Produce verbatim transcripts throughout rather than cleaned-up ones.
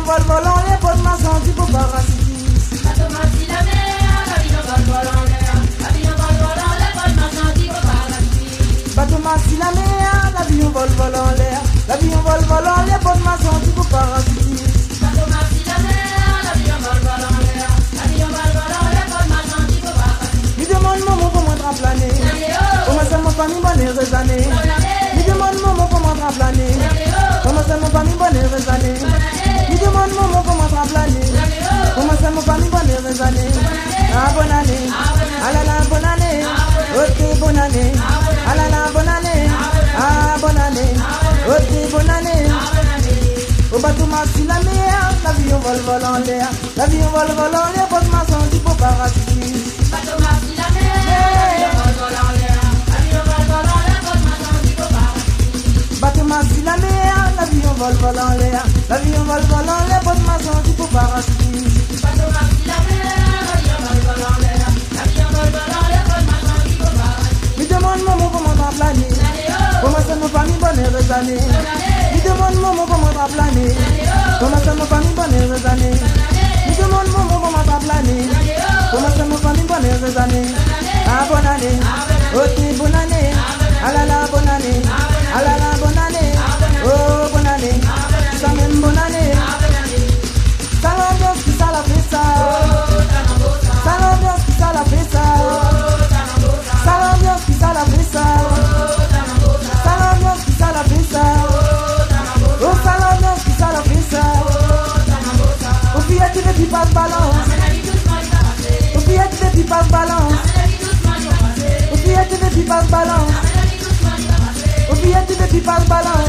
vol volant, les potes m'a senti pour parasitis. Bateau m'a si la mer, l'avion vol volant l'air. L'avion vol volant, les potes m'a senti pour parasitis. Bateau m'a si la mer, l'avion vol volant l'air. L'avion vol volant, les potes m'a senti pour parasitis. Bateau m'a si la mer, l'avion vol volant l'air. L'avion vol volant, les potes m'a senti pour parasitis. Mi demande maman pour moi planer. Comment ça mon famille bonne heureuse année. Mi demande maman pour moi planer. Comment ça mon famille bonne heureuse année. Mi demande maman pour moi planer. Comment ça mon famille bonne heureuse année. Ah bonne année. Ah la la bonne année. Ok bonne année. Ah la la bonne année. Ah bonne année. Ok bonne année. Au bateau m'a si la mer, l'avion vol vol en l'air. L'avion vol vol en l'air, pote m'a senti pour parasitis. Bateau m'a si la mer, l'avion vol volant l'air. L'avion vol volant l'air, pote m'a senti pour parasitis. Bateau m'a si la mer, l'avion vol vol en l'air. L'avion vol vol en l'air, pote m'a senti pour parasitis. Bateau m'a si la mer, l'avion vol volant l'air. L'avion vol volant l'air, pote m'a senti pour parasitis. Mi demande maman comment t'as plané. Comment ça mon famille bonne heureuse année. Mi demande maman comment t'as plané. Comment ça mon famille bonne heureuse année. Mi demande maman comment t'as plané. Comment ça mon famille bonne heureuse année. Ah bonne année. Ok bonne année. Ah la la bonne année. Ah la la bonne année. Oh bonne année. Ça même bonne année. Ça l'ambiance qui ça la fait ça. Ça l'ambiance qui ça la fait ça. Ça l'ambiance qui ça la fait ça. Ça l'ambiance qui ça la fait ça. Oh ça l'ambiance qui ça la fait ça. Aux fillettes qui veulent pas se balance. Aux fillettes qui veulent pas se balance. Aux fillettes qui veulent pas se balance. Aux fillettes qui veulent pas se balance.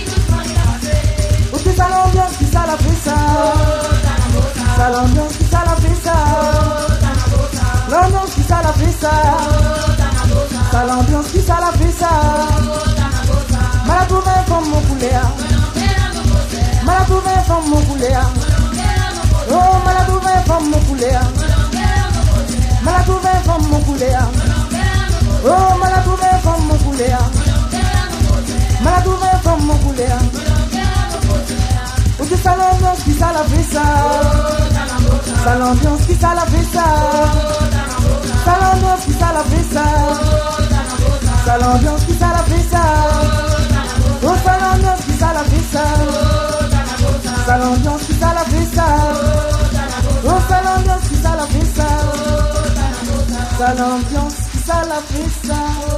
Ok ça l'ambiance qui ça la fait ça. Ça l'ambiance qui ça la fait ça. L'ambiance qui ça la fait ça. Ça l'ambiance qui ça la fait ça. Malatouvé comme mon poulet. Malatouvé comme mon poulet. Oh malatouvé comme mon poulet. Malatouvé comme mon poulet. Oh malatouvé comme mon poulet. Malatouvé comme mon poulet. Oh que ça l'ambiance qui ça la fait ça. Ça l'ambiance qui ça la fait ça. Ça l'ambiance qui ça la fait ça. Ça l'ambiance qui ça la fait ça. Oh ça l'ambiance qui ça la fait ça. Ça l'ambiance qui ça la fait ça. Oh ça l'ambiance qui ça la fait ça. Ça l'ambiance qui ça la fait ça.